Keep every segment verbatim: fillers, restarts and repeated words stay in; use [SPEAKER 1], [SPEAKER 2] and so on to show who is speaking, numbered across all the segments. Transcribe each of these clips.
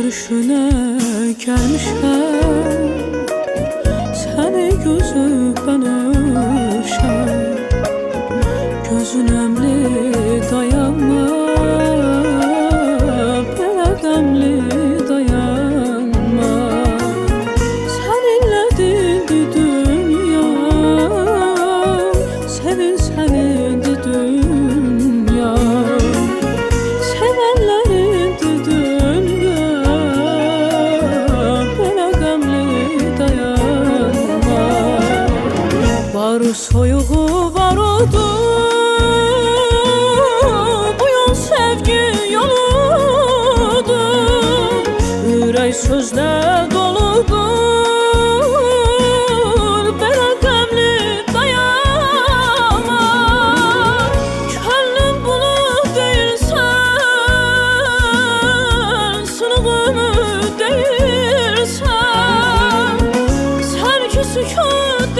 [SPEAKER 1] görüşüne gelmişəm, səni gözüb mən üşəm. Gözün əmli dayanma, belə qəmli dayanma. Səninlə dildi dünya, sevin sənindir dünya. Sevənlərindir dünya, belə qəmli dayanma. Var soyuğu var odur, sözlə doludur, belə qəmli dayanma. Könlüm bulut deyilsən, sınığımı deyilsən, sən ki sükut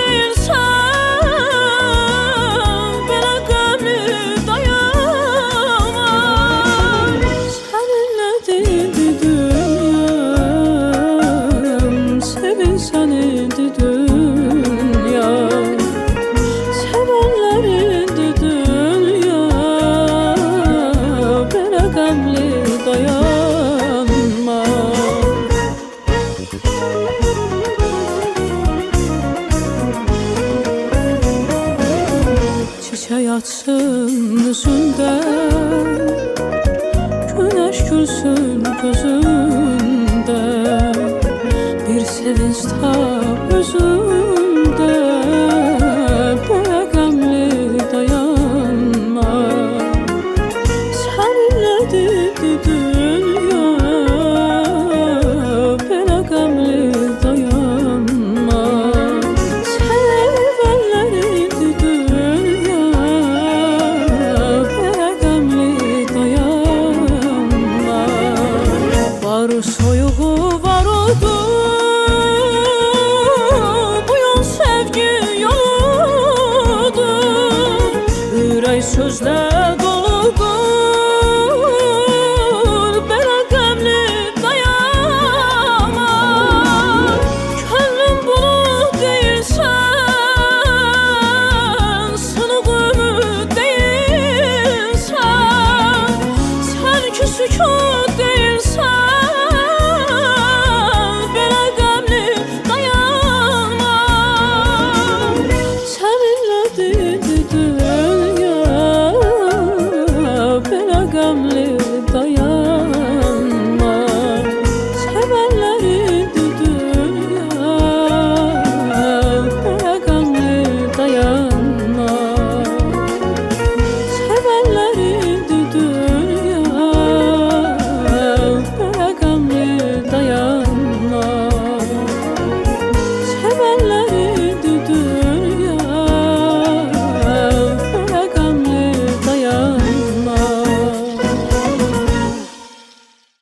[SPEAKER 1] deyilsən, belə qəmli dayanma. Səninlə dildi sənindir dünya, sevənlərindir dünya, belə qəmli dayanma. Çiçək açsın üzündə, güneş gülsün gözündə, bir sevinç tap özümdə, belə qəmli dayanma. Səninlə dildi dünya, belə qəmli dayanma. Sevənlərindir dünya, belə qəmli dayanma. Var soyuğu var odur, sözlə